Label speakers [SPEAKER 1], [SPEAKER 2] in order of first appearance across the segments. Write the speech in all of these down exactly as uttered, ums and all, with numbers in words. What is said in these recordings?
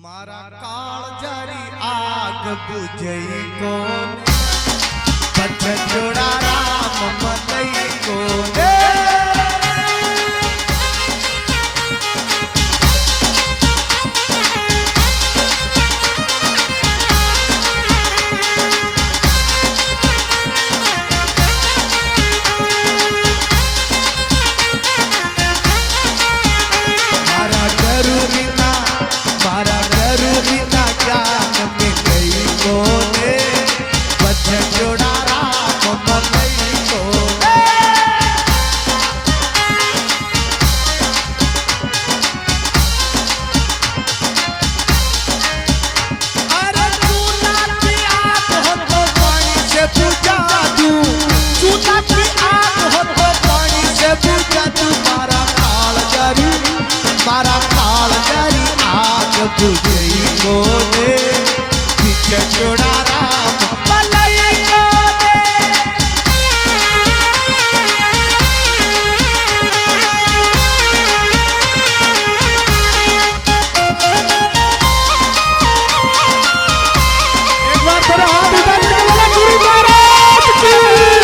[SPEAKER 1] मारा काल जारी आग बुझई कोने बचन जोड़ा राम मनई कोने मारा काल जारी आग बुझई कोने पीछे जोड़ा राम मनई कोने एक बार थोड़ा हाथ उठा के बोला गुरु महाराज की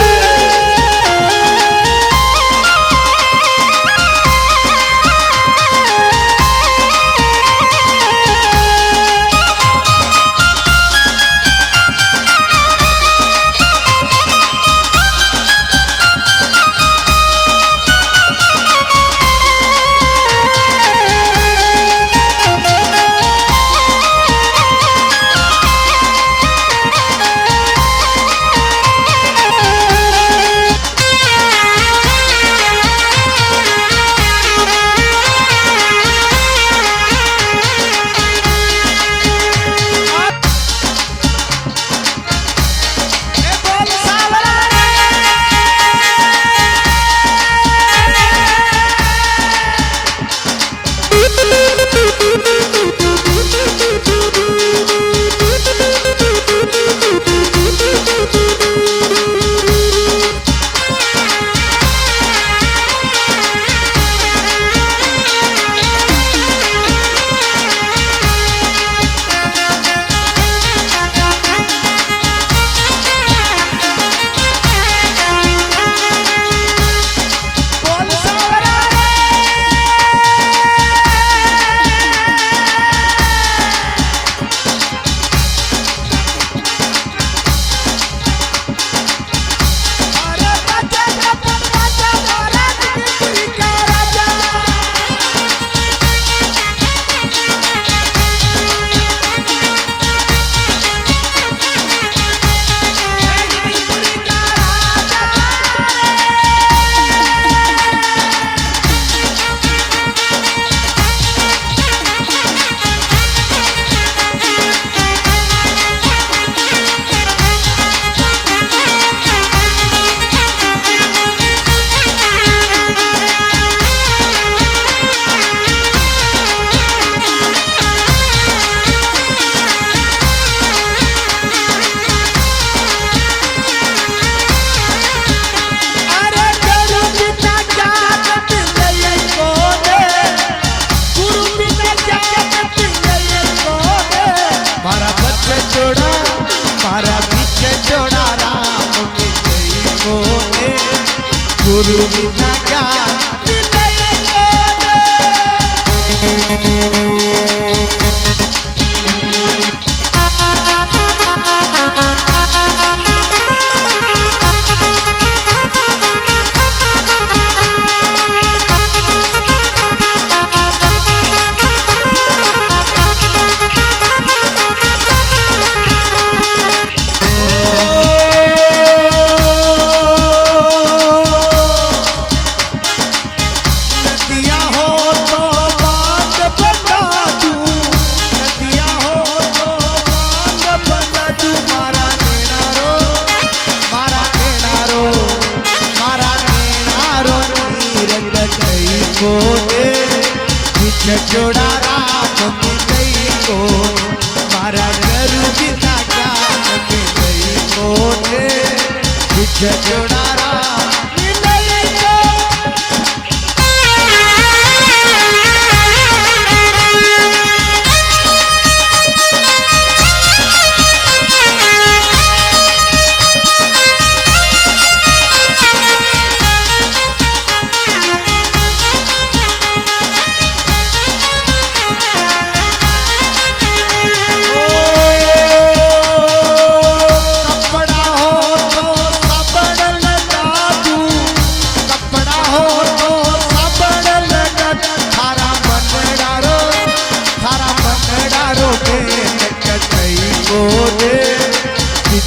[SPEAKER 1] गुरु बिना ज्ञान जोड़ा राम मिलई को मारा गुरु बिना ज्ञान मिलई कोने जोड़ा राम मिलई को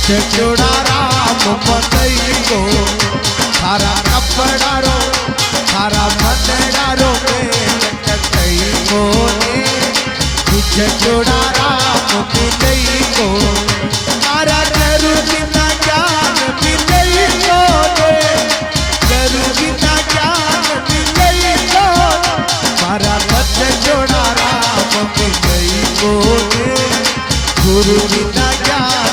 [SPEAKER 2] जोड़ा राम मनई को थारा कपड़ा रो थारा मनड़ा रो कई को ने जोड़ा राम मनई को तारा जरूरी ना ज्ञान मिलई को ने जरूरी ना ज्ञान मिलई को तारा जोड़ा राम मनई को ने गुरु बिना ज्ञान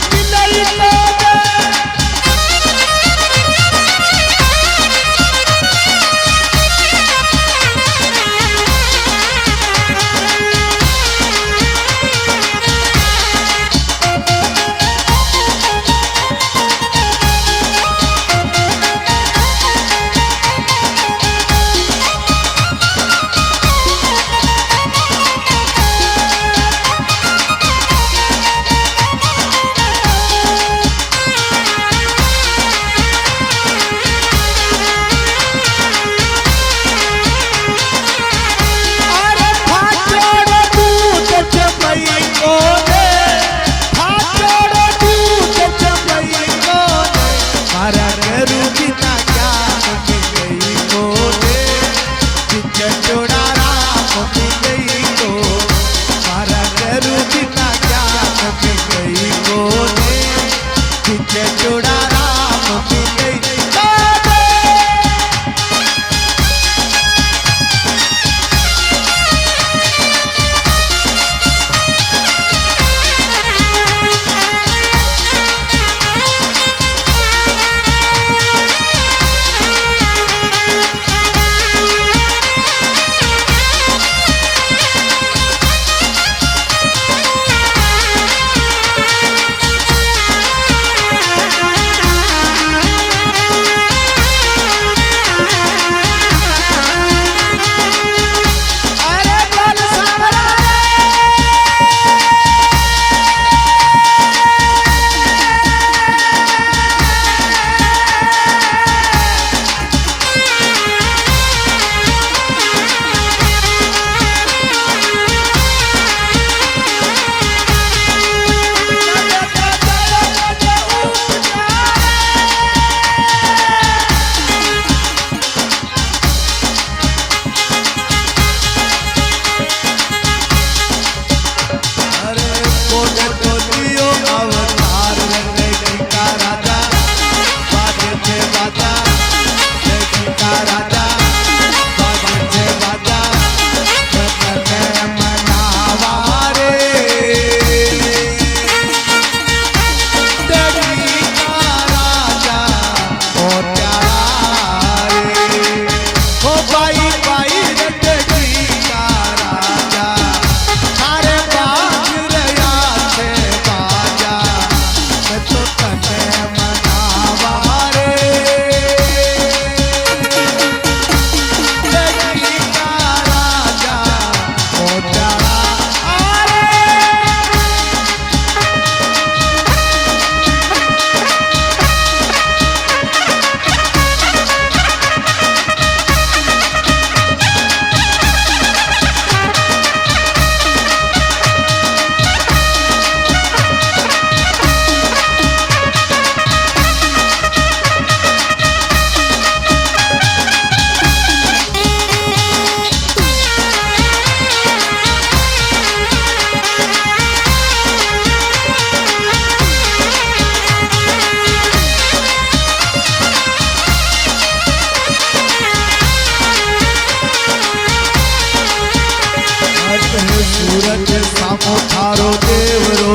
[SPEAKER 2] सूरज सामो थारो देवरो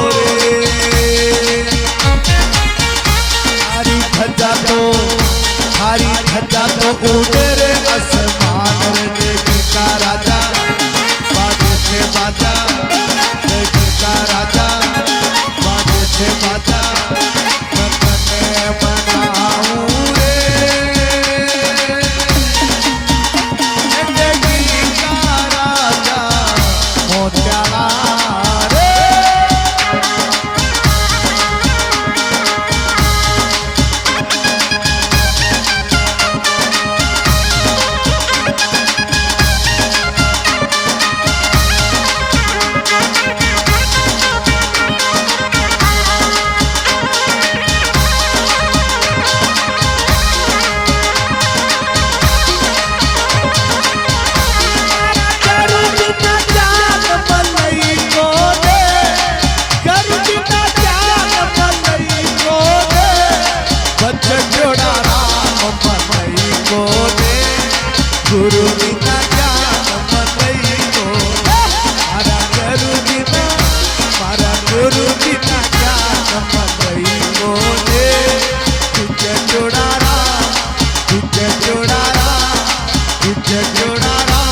[SPEAKER 2] रे थारी धजा तो थारी धजा तो उड़े रे आसमान रे देवी का राजा बाजे से बाजा देवी का राजा बाजे से बाजा मैं मनाऊं रे देवी का राजा मोतियाला रे तुझे जोड़ारा तुझे जोड़ारा